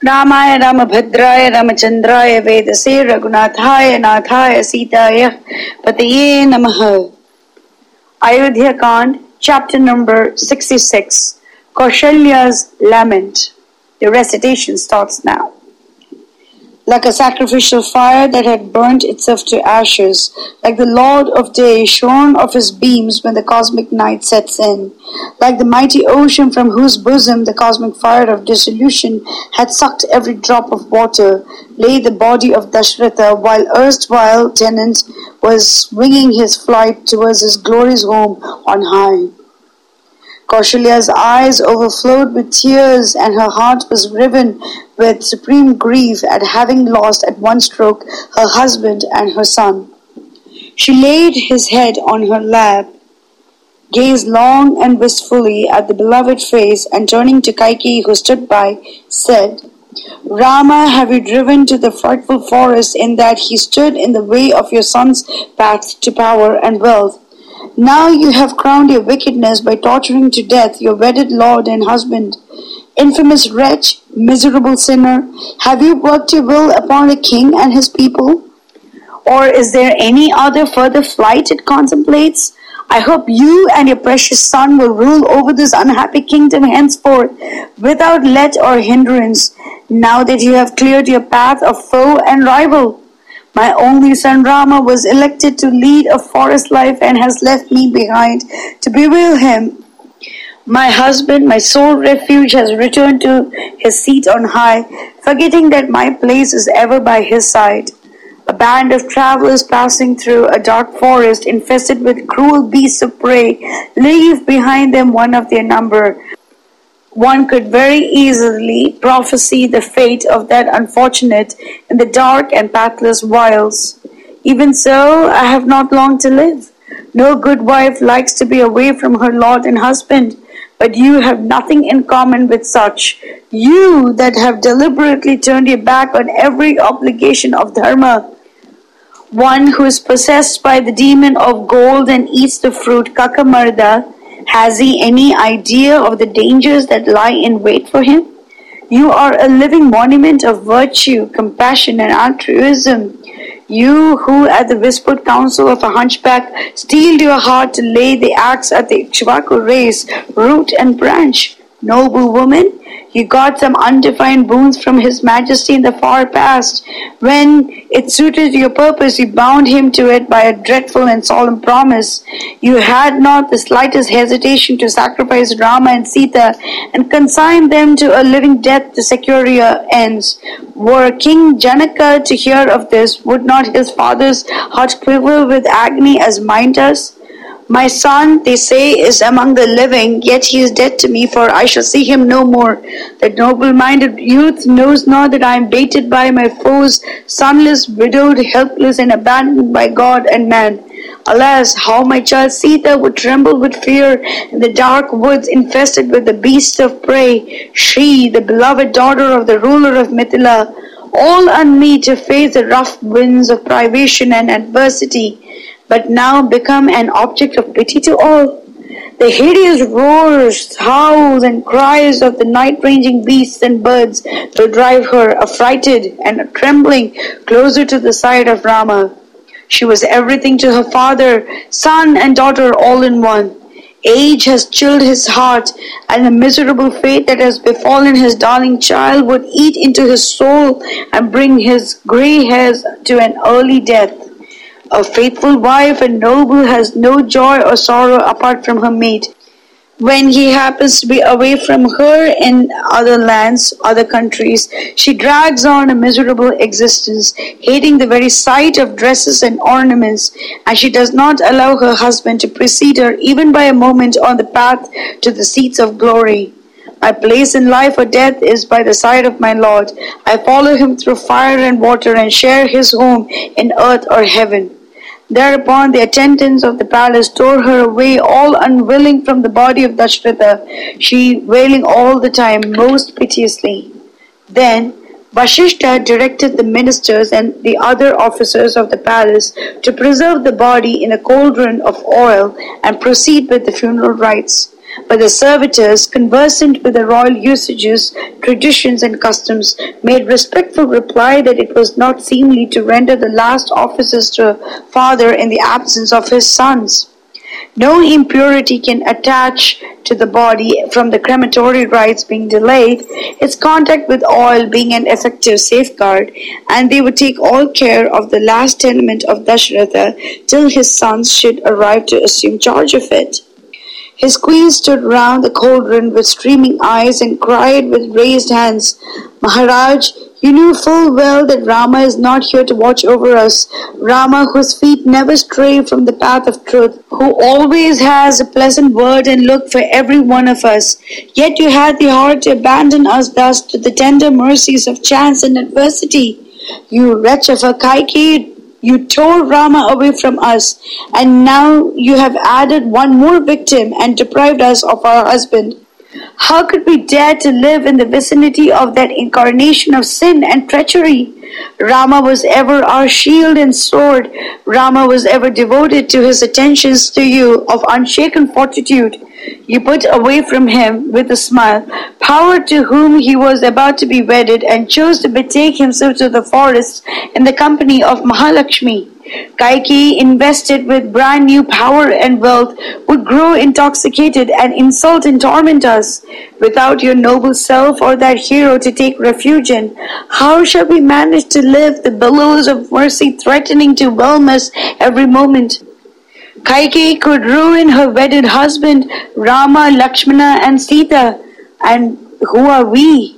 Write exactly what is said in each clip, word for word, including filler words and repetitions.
रामाय रामभद्राय रामचंद्राय वेदसे रघुनाथाय नाथाय सीताय पतये नमः. Ayodhya Kand, chapter number sixty-six, Kaushalya's lament. The recitation starts now. Like a sacrificial fire that had burnt itself to ashes, like the Lord of Day shorn of his beams when the cosmic night sets in, like the mighty ocean from whose bosom the cosmic fire of dissolution had sucked every drop of water, lay the body of Dashratha while erstwhile tenant was winging his flight towards his glorious home on high. Kaushalya's eyes overflowed with tears, and her heart was riven with supreme grief at having lost at one stroke her husband and her son. She laid his head on her lap, gazed long and wistfully at the beloved face, and turning to Kaikeyi, who stood by, said, Rama, have you driven to the frightful forest in that he stood in the way of your son's path to power and wealth? Now you have crowned your wickedness by torturing to death your wedded lord and husband. Infamous wretch, miserable sinner, have you worked your will upon the king and his people? Or is there any other further flight it contemplates? I hope you and your precious son will rule over this unhappy kingdom henceforth without let or hindrance, now that you have cleared your path of foe and rival. My only son Rama was elected to lead a forest life and has left me behind to bewail him. My husband, my sole refuge, has returned to his seat on high, forgetting that my place is ever by his side. A band of travelers passing through a dark forest infested with cruel beasts of prey leave behind them one of their number. One could very easily prophesy the fate of that unfortunate in the dark and pathless wilds. Even so, I have not long to live. No good wife likes to be away from her lord and husband, but you have nothing in common with such. You that have deliberately turned your back on every obligation of dharma. One who is possessed by the demon of gold and eats the fruit Kakamarda, has he any idea of the dangers that lie in wait for him? You are a living monument of virtue, compassion, and altruism. You who, at the whispered counsel of a hunchback, steeled your heart to lay the axe at the Ikshvaku race, root and branch. Noble woman, you got some undefined boons from His Majesty in the far past. When it suited your purpose, you bound him to it by a dreadful and solemn promise. You had not the slightest hesitation to sacrifice Rama and Sita and consign them to a living death to secure your ends. Were King Janaka to hear of this, would not his father's heart quiver with agony as mine does? My son, they say, is among the living, yet he is dead to me, for I shall see him no more. That noble-minded youth knows not that I am baited by my foes, sonless, widowed, helpless, and abandoned by God and man. Alas, how my child Sita would tremble with fear in the dark woods infested with the beasts of prey. She, the beloved daughter of the ruler of Mithila, all unmeet to face the rough winds of privation and adversity, but now become an object of pity to all. The hideous roars, howls, and cries of the night-ranging beasts and birds will drive her, affrighted and trembling, closer to the side of Rama. She was everything to her father, son and daughter all in one. Age has chilled his heart, and the miserable fate that has befallen his darling child would eat into his soul and bring his grey hairs to an early death. A faithful wife and noble has no joy or sorrow apart from her mate. When he happens to be away from her in other lands, other countries, she drags on a miserable existence, hating the very sight of dresses and ornaments, and she does not allow her husband to precede her even by a moment on the path to the seats of glory. My place in life or death is by the side of my Lord. I follow him through fire and water and share his home in earth or heaven. Thereupon the attendants of the palace tore her away, all unwilling, from the body of Dashratha, she wailing all the time most piteously. Then Vasishtha directed the ministers and the other officers of the palace to preserve the body in a cauldron of oil and proceed with the funeral rites. But the servitors, conversant with the royal usages, traditions, and customs, made respectful reply that it was not seemly to render the last offices to a father in the absence of his sons. No impurity can attach to the body from the crematory rites being delayed, its contact with oil being an effective safeguard, and they would take all care of the last tenement of Dashratha till his sons should arrive to assume charge of it. His queen stood round the cauldron with streaming eyes and cried with raised hands, Maharaj, you knew full well that Rama is not here to watch over us. Rama, whose feet never stray from the path of truth, who always has a pleasant word and look for every one of us. Yet you had the heart to abandon us thus to the tender mercies of chance and adversity. You wretch of a Kaikeyi, you tore Rama away from us, and now you have added one more victim and deprived us of our husband. How could we dare to live in the vicinity of that incarnation of sin and treachery? Rama was ever our shield and sword. Rama was ever devoted to his attentions to you of unshaken fortitude. You put away from him with a smile power to whom he was about to be wedded, and chose to betake himself to the forest in the company of Mahalakshmi. Kaikeyi, invested with brand new power and wealth, would grow intoxicated and insult and torment us. Without your noble self or that hero to take refuge in, how shall we manage to live, the billows of mercy threatening to whelm us every moment? Kaikeyi could ruin her wedded husband, Rama, Lakshmana, and Sita. And who are we?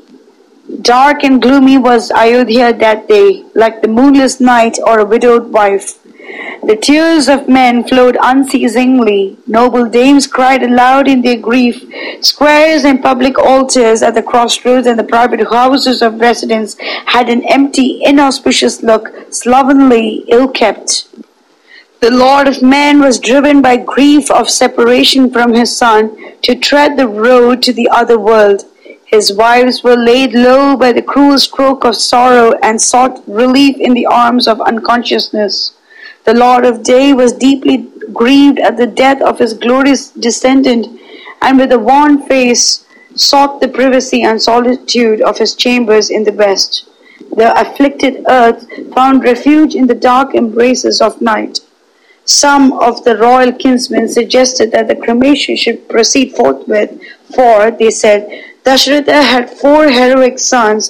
Dark and gloomy was Ayodhya that day, like the moonless night or a widowed wife. The tears of men flowed unceasingly. Noble dames cried aloud in their grief. Squares and public altars at the crossroads and the private houses of residence had an empty, inauspicious look, slovenly, ill-kept. The Lord of Men was driven by grief of separation from his son to tread the road to the other world. His wives were laid low by the cruel stroke of sorrow and sought relief in the arms of unconsciousness. The Lord of Day was deeply grieved at the death of his glorious descendant, and with a wan face sought the privacy and solitude of his chambers in the west. The afflicted earth found refuge in the dark embraces of night. Some of the royal kinsmen suggested that the cremation should proceed forthwith, for, they said, Dashratha had four heroic sons,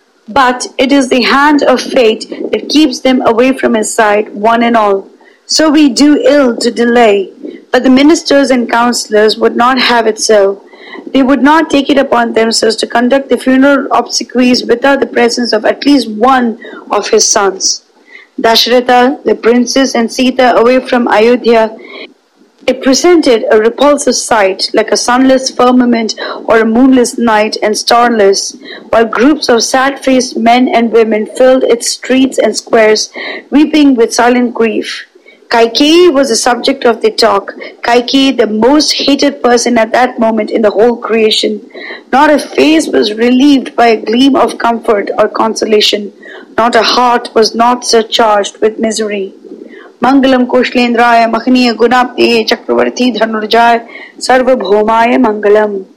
but it is the hand of fate that keeps them away from his side, one and all. So we do ill to delay. But the ministers and counsellors would not have it so. They would not take it upon themselves to conduct the funeral obsequies without the presence of at least one of his sons. Dashratha, the princess, and Sita away from Ayodhya, it presented a repulsive sight, like a sunless firmament or a moonless night and starless, while groups of sad-faced men and women filled its streets and squares, weeping with silent grief. Kaikeyi was the subject of their talk. Kaikeyi, the most hated person at that moment in the whole creation. Not a face was relieved by a gleam of comfort or consolation. Not a heart was not surcharged with misery. Mangalam Kushlendraya Mahaniya Gunapti Chakravarti Dhanurjaya Sarvabhaumaya Mangalam.